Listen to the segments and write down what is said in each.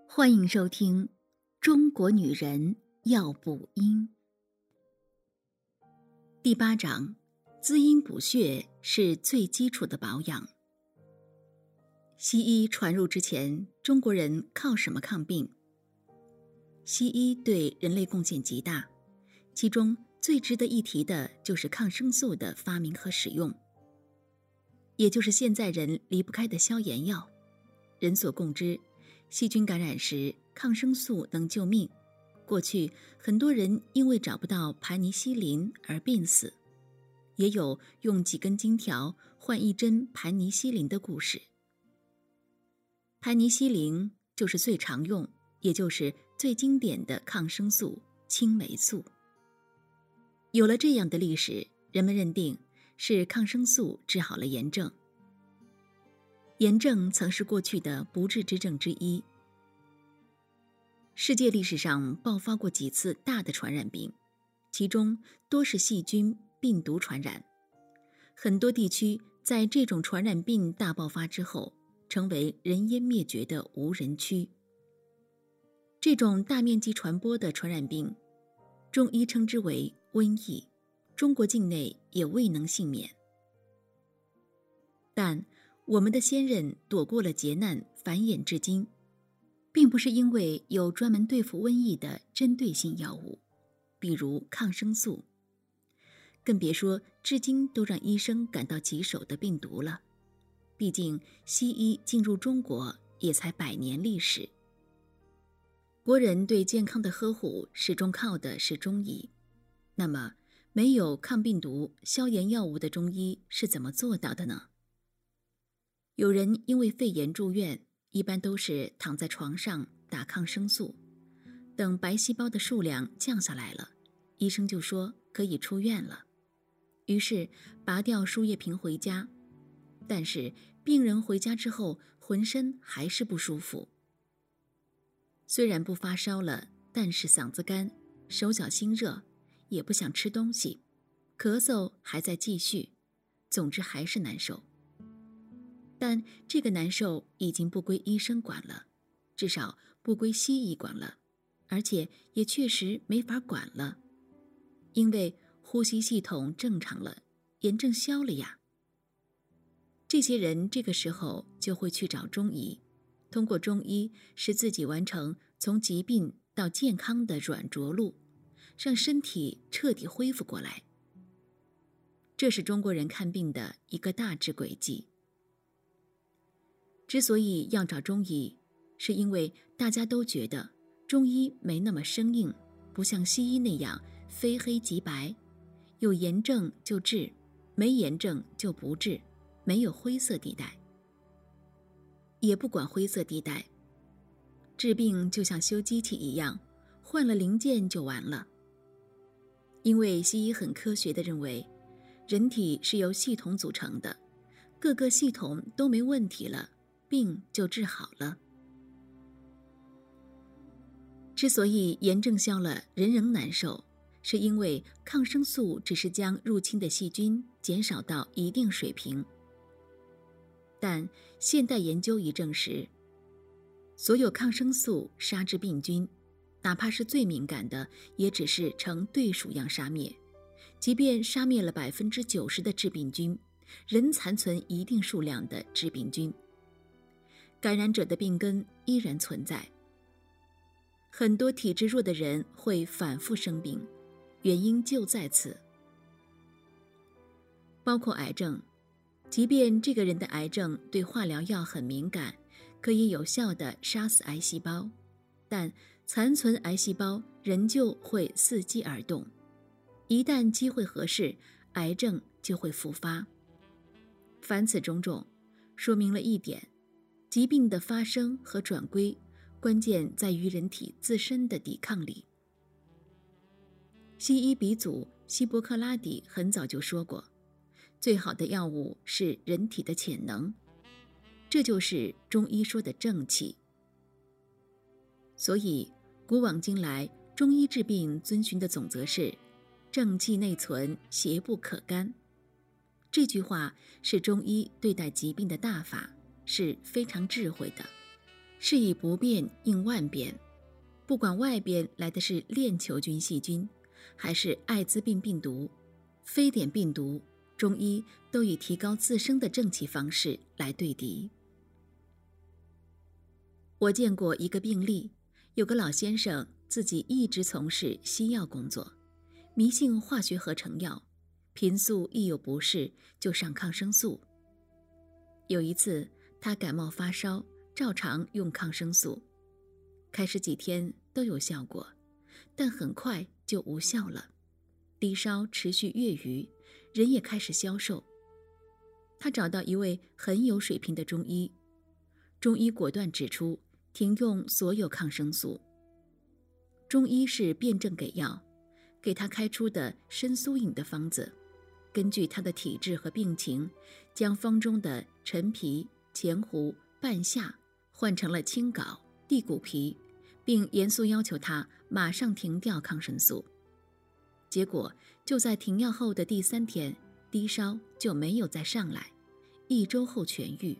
欢迎收听《中国女人要补阴》第8章：滋阴补血是最基础的保养。西医传入之前，中国人靠什么抗病？西医对人类贡献极大，其中最值得一提的就是抗生素的发明和使用，也就是现在人离不开的消炎药。人所共知，细菌感染时，抗生素能救命。过去很多人因为找不到盘尼西林而病死，也有用几根金条换一针盘尼西林的故事。盘尼西林就是最常用，也就是最经典的抗生素青霉素。有了这样的历史，人们认定是抗生素治好了炎症。炎症曾是过去的不治之症之一。世界历史上爆发过几次大的传染病，其中多是细菌、病毒传染。很多地区在这种传染病大爆发之后，成为人烟灭绝的无人区。这种大面积传播的传染病，中医称之为瘟疫，中国境内也未能幸免。但我们的先人躲过了劫难，繁衍至今，并不是因为有专门对付瘟疫的针对性药物，比如抗生素，更别说至今都让医生感到棘手的病毒了。毕竟西医进入中国也才100年历史，国人对健康的呵护始终靠的是中医。那么没有抗病毒、消炎药物的中医是怎么做到的呢？有人因为肺炎住院，一般都是躺在床上打抗生素，等白细胞的数量降下来了，医生就说可以出院了，于是拔掉输液瓶回家。但是病人回家之后浑身还是不舒服，虽然不发烧了，但是嗓子干，手脚心热，也不想吃东西，咳嗽还在继续，总之还是难受。但这个难受已经不归医生管了，至少不归西医管了，而且也确实没法管了，因为呼吸系统正常了，炎症消了呀。这些人这个时候就会去找中医，通过中医使自己完成从疾病到健康的软着陆，让身体彻底恢复过来。这是中国人看病的一个大致轨迹。之所以要找中医，是因为大家都觉得中医没那么生硬，不像西医那样非黑即白，有炎症就治，没炎症就不治，没有灰色地带。也不管灰色地带，治病就像修机器一样，换了零件就完了。因为西医很科学地认为，人体是由系统组成的，各个系统都没问题了，病就治好了。之所以炎症消了人仍难受，是因为抗生素只是将入侵的细菌减少到一定水平。但现代研究已证实，所有抗生素杀之病菌，哪怕是最敏感的，也只是呈对数样杀灭。即便杀灭了90%的致病菌，仍残存一定数量的致病菌，感染者的病根依然存在。很多体质弱的人会反复生病，原因就在此。包括癌症，即便这个人的癌症对化疗药很敏感，可以有效地杀死癌细胞，但残存癌细胞仍旧会伺机而动，一旦机会合适，癌症就会复发。凡此种种，说明了一点，疾病的发生和转归，关键在于人体自身的抵抗力。西医鼻祖希波克拉底很早就说过，最好的药物是人体的潜能，这就是中医说的正气。所以古往今来，中医治病遵循的总则是正气内存，邪不可干。这句话是中医对待疾病的大法，是非常智慧的。 是以不变应万变，不管外边来的是链球菌细菌，还是艾滋病病毒、非典病毒，中医都以提高自身的正气方式来对敌。我见过一个病例，有个老先生自己一直从事西药工作，迷信化学合成药，频素一有不适就上抗生素。有一次他感冒发烧，照常用抗生素，开始几天都有效果，但很快就无效了，低烧持续月余，人也开始消瘦。他找到一位很有水平的中医，中医果断指出停用所有抗生素。中医是辩证给药，给他开出的参苏饮的方子，根据他的体质和病情，将方中的陈皮、前胡、半夏换成了青槁、地骨皮，并严肃要求他马上停掉抗生素。结果就在停药后的第3天，低烧就没有再上来，1周后痊愈。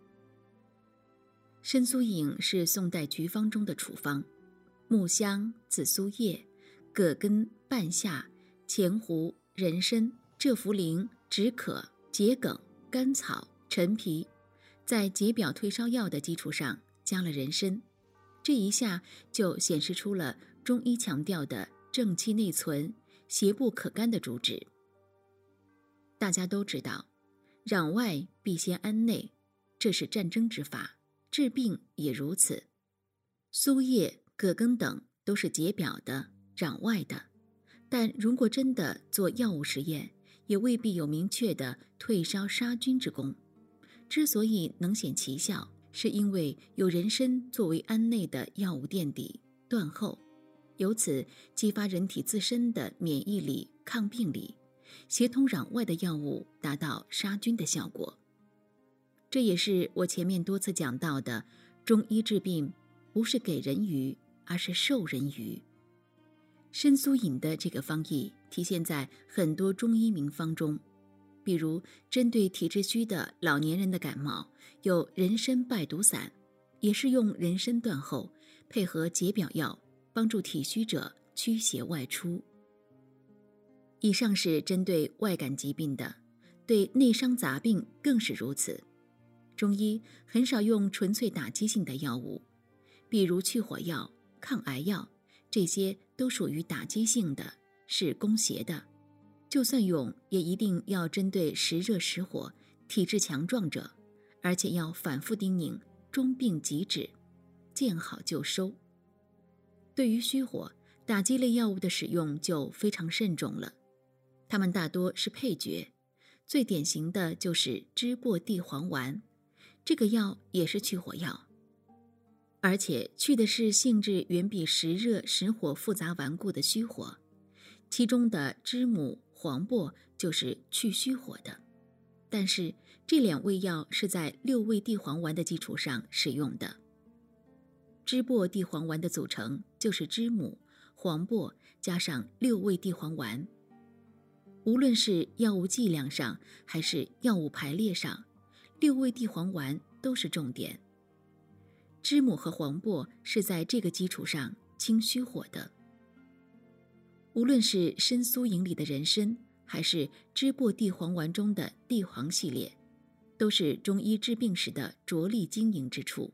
参苏饮是宋代局方中的处方，木香、紫苏叶、葛根、半夏、前胡、人参、蛰茯苓、止渴、桔梗、甘草、陈皮，在解表退烧药的基础上加了人参，这一下就显示出了中医强调的正气内存、邪不可干的主旨。大家都知道，攘外必先安内，这是战争之法，治病也如此。苏叶、葛根等都是解表的、攘外的，但如果真的做药物实验，也未必有明确的退烧杀菌之功。之所以能显奇效，是因为有人参作为安内的药物垫底断后，由此激发人体自身的免疫力、抗病力，协同攘外的药物达到杀菌的效果。这也是我前面多次讲到的，中医治病不是给人鱼，而是授人鱼。参苏饮的这个方义体现在很多中医名方中，比如针对体质虚的老年人的感冒，有人参败毒散，也是用人参断后，配合解表药，帮助体虚者驱邪外出。以上是针对外感疾病的，对内伤杂病更是如此。中医很少用纯粹打击性的药物，比如去火药、抗癌药，这些都属于打击性的，是攻邪的。就算用，也一定要针对实热实火、体质强壮者，而且要反复叮咛，终病即止，见好就收。对于虚火，打击类药物的使用就非常慎重了，它们大多是配角，最典型的就是支簸地黄丸，这个药也是去火药，而且去的是性质远比实热实火复杂顽固的虚火，其中的知母、黄柏就是去虚火的。但是这2味药是在6味地黄丸的基础上使用的。支簸地黄丸的组成就是知母、黄柏加上6味地黄丸。无论是药物剂量上还是药物排列上，6味地黄丸都是重点。知母和黄柏是在这个基础上清虚火的。无论是参苏饮里的人参，还是支簸地黄丸中的地黄系列，都是中医治病时的着力经营之处。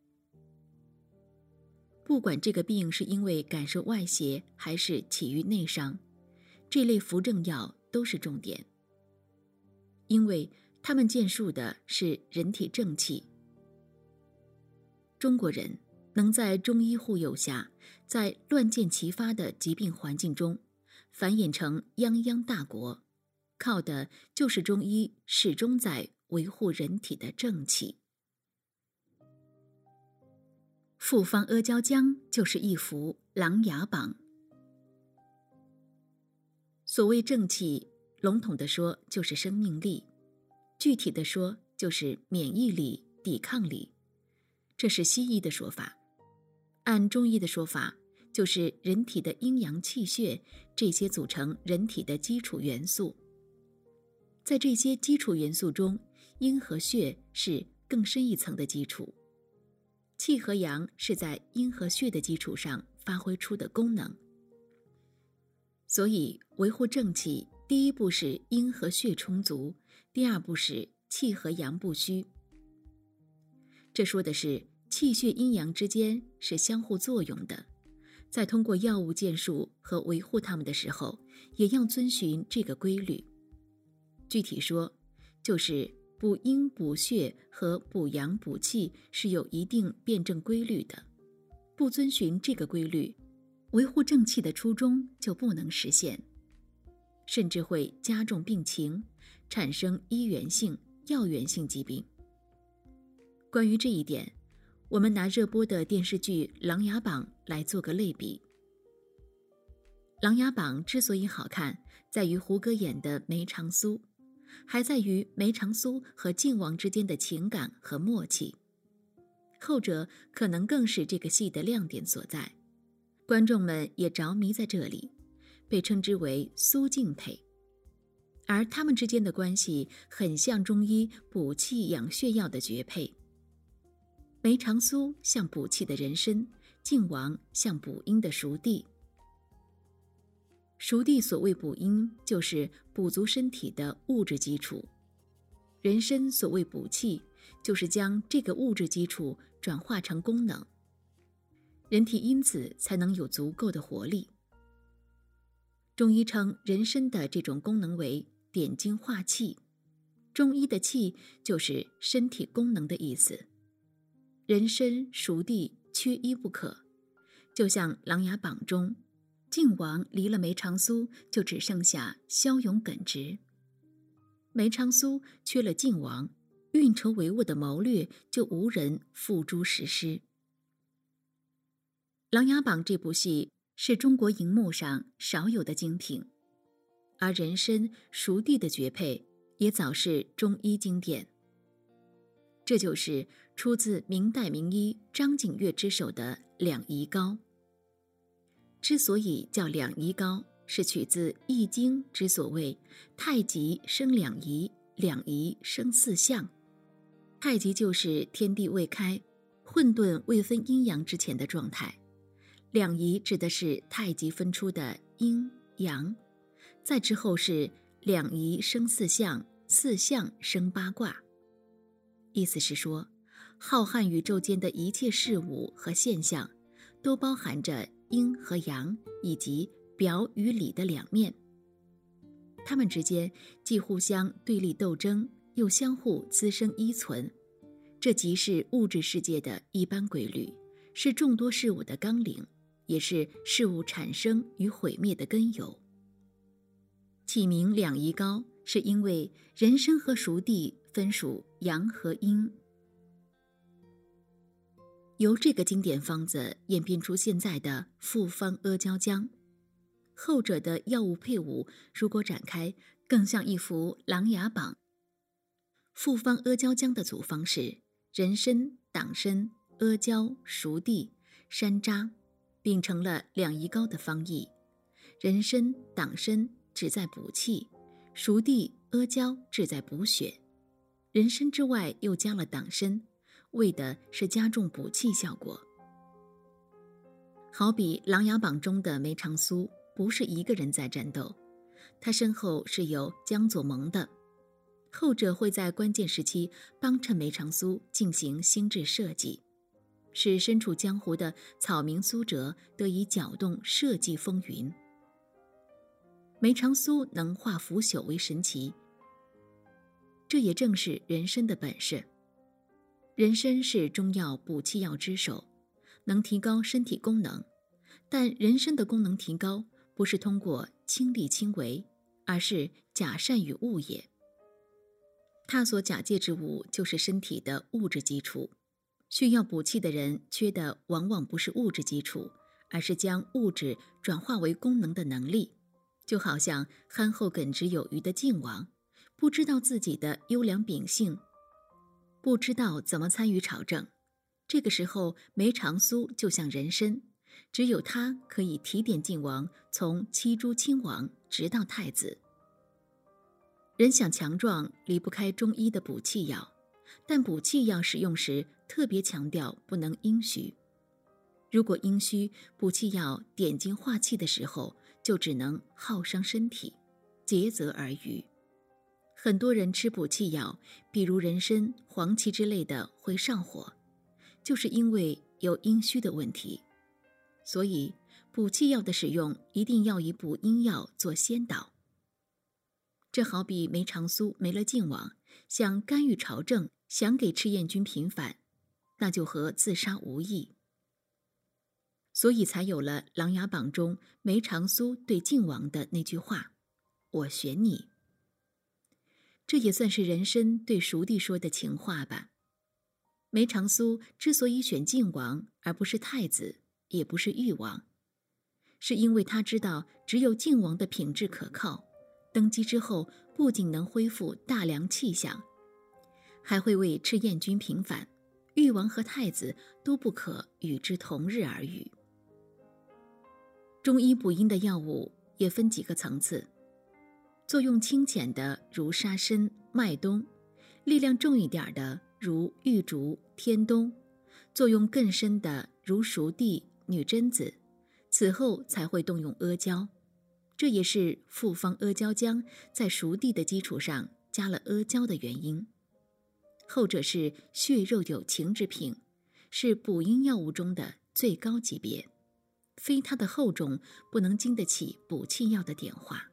不管这个病是因为感受外邪，还是起于内伤，这类扶正药都是重点，因为他们建树的是人体正气。中国人能在中医护佑下，在乱箭齐发的疾病环境中繁衍成泱泱大国，靠的就是中医始终在维护人体的正气。复方阿胶浆就是一副琅琊榜。所谓正气，笼统地说就是生命力，具体地说就是免疫力、抵抗力，这是西医的说法。按中医的说法，就是人体的阴阳气血，这些组成人体的基础元素。在这些基础元素中，阴和血是更深一层的基础。 气和阳是在阴和血的基础上发挥出的功能。所以维护正气，第一步是阴和血充足，第二步是气和阳不虚。这说的是气血阴阳之间是相互作用的，在通过药物建树和维护它们的时候，也要遵循这个规律。具体说，就是补阴补血和补阳补气是有一定辩证规律的，不遵循这个规律，维护正气的初衷就不能实现，甚至会加重病情，产生医源性、药源性疾病。关于这一点，我们拿热播的电视剧《琅琊榜》来做个类比。《琅琊榜》之所以好看，在于胡歌演的梅长苏，还在于梅长苏和靖王之间的情感和默契，后者可能更是这个戏的亮点所在。观众们也着迷在这里，被称之为苏靖配。而他们之间的关系很像中医补气养血药的绝配。梅长苏像补气的人参，靖王像补阴的熟地。熟地所谓补阴，就是补足身体的物质基础；人参所谓补气，就是将这个物质基础转化成功能，人体因此才能有足够的活力。中医称人参的这种功能为点睛化气，中医的气就是身体功能的意思。人参熟地缺一不可，就像《琅琊榜》中，靖王离了梅长苏，就只剩下骁勇耿直；梅长苏缺了靖王，运筹帷幄的谋略就无人付诸实施。《琅琊榜》这部戏是中国荧幕上少有的精品，而人参熟地的绝配也早是中医经典。这就是出自明代名医张景岳之手的两仪膏。之所以叫两仪膏，是取自《易经》之所谓太极生两仪，两仪生四象。太极就是天地未开，混沌未分阴阳之前的状态，两仪指的是太极分出的阴阳，再之后是两仪生四象，四象生八卦。意思是说，浩瀚宇宙间的一切事物和现象，都包含着阴和阳以及表与里的两面，它们之间既互相对立斗争，又相互滋生依存，这即是物质世界的一般规律，是众多事物的纲领，也是事物产生与毁灭的根由。起名两仪膏，是因为人参和熟地分属阳和阴。由这个经典方子演变出现在的复方阿胶浆，后者的药物配伍如果展开，更像一幅琅琊榜。复方阿胶浆的组方是人参、党参、阿胶、熟地、山楂，并成了两仪膏的方义。人参、党参旨在补气，熟地、阿胶旨在补血。人参之外又加了党参，为的是加重补气效果。好比《琅琊榜》中的梅长苏不是一个人在战斗，他身后是有江左盟的，后者会在关键时期帮衬梅长苏进行心智设计，使身处江湖的草民苏辙得以搅动社稷风云。梅长苏能化腐朽为神奇，这也正是人参的本事。人参是中药补气药之首，能提高身体功能，但人参的功能提高不是通过亲力亲为，而是假善与物也。它所假借之物就是身体的物质基础，需要补气的人缺的往往不是物质基础，而是将物质转化为功能的能力。就好像憨厚耿直有余的靖王，不知道自己的优良秉性，不知道怎么参与朝政。这个时候梅长苏就像人参，只有他可以提点靖王从七诸亲王直到太子。人想强壮离不开中医的补气药，但补气药使用时特别强调不能阴虚。如果阴虚，补气药点睛化气的时候，就只能耗伤身体，竭泽而渔。很多人吃补气药，比如人参、黄芪之类的会上火，就是因为有阴虚的问题。所以补气药的使用一定要以补阴药做先导。这好比梅长苏没了晋王，想干预朝政，想给赤焰军平反，那就和自杀无异。所以才有了《琅琊榜》中梅长苏对晋王的那句话：“我选你。”这也算是人参对熟地说的情话吧。梅长苏之所以选晋王而不是太子，也不是誉王，是因为他知道只有晋王的品质可靠，登基之后不仅能恢复大梁气象，还会为赤焰军平反，誉王和太子都不可与之同日而语。中医补阴的药物也分几个层次，作用轻浅的如沙参、麦冬，力量重一点的如玉竹、天冬，作用更深的如熟地、女贞子，此后才会动用阿胶。这也是复方阿胶浆在熟地的基础上加了阿胶的原因。后者是血肉有情之品，是补阴药物中的最高级别，非它的厚重不能经得起补气药的点化。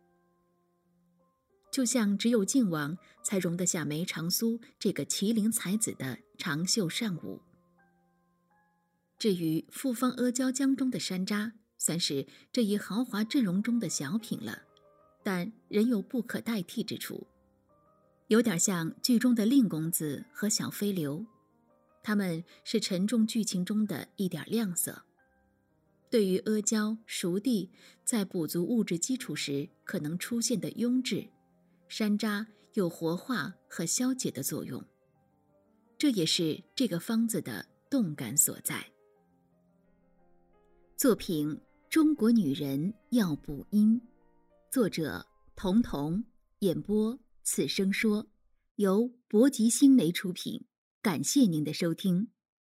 就像只有晋王才容得下梅长苏这个麒麟才子的长袖善舞。至于复方阿胶浆中的山楂，算是这一豪华阵容中的小品了，但仍有不可代替之处。有点像剧中的令公子和小飞流，他们是沉重剧情中的一点亮色。对于阿胶、熟地在补足物质基础时可能出现的壅滞，山楂有活化和消解的作用，这也是这个方子的动感所在。作品《中国女人要补阴》，作者童童，演播此生说，由博吉新媒出品，感谢您的收听。